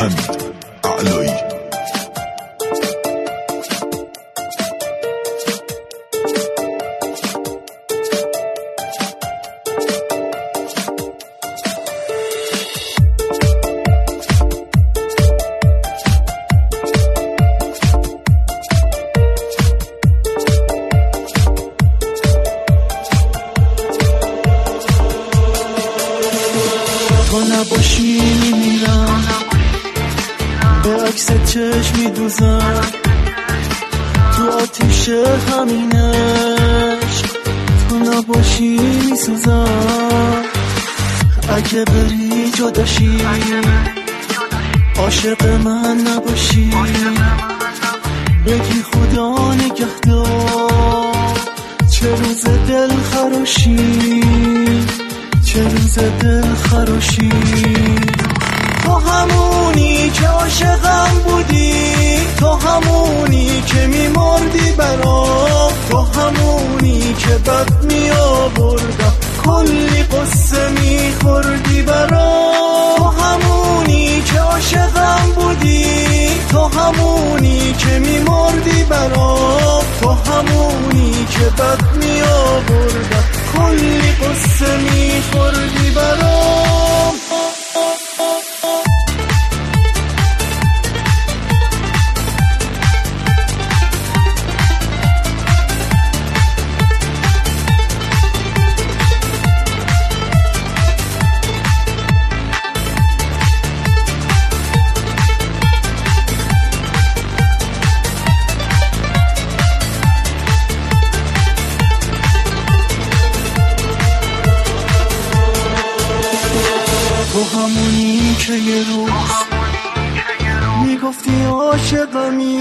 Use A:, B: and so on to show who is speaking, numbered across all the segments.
A: حمید اعلایی.
B: تو نباشی میمیرم، به عکس چشم میدوزم، تو آتیش همین عشق. تو نباشی میسوزم، اگه بری جداشی، عاشق من نباشی، بگی خدا نگهدار. چه روز دل خراشی، چه روز دل خراشی. تو همونی که عاشقم بودی، تو همونی که میمردی برام، تو همونی که بد میآوردم، کلی قصه میخوردی برام. تو همونی که عاشقم بودی، تو همونی که میمردی برام، تو همونی که بد میآوردم، کلی قصه میخوردی برام. تو همونی که یه روز میگفتی عاشقمی،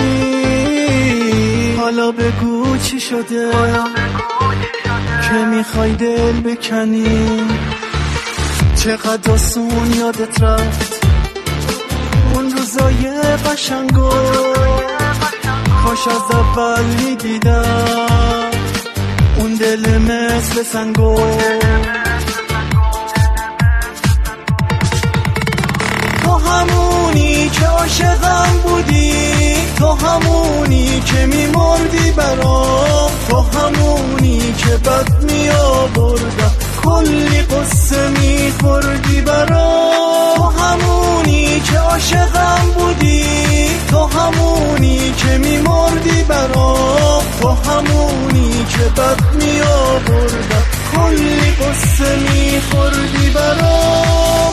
B: حالا بگو چی شده که میخوای دل بکنی. چقدر آسون یادت رفت اون روزای قشنگو، کاش از اول میدیدم اون دل مثل سنگو. تو همونی که عاشقم بودی، تو همونی که میمردی برام، تو همونی که بد میآوردم، کلی قصه میخوردی برام. تو همونی که عاشقم بودی، تو همونی که میمردی برام، تو همونی که بد میآوردم، کلی قصه میخوردی برام.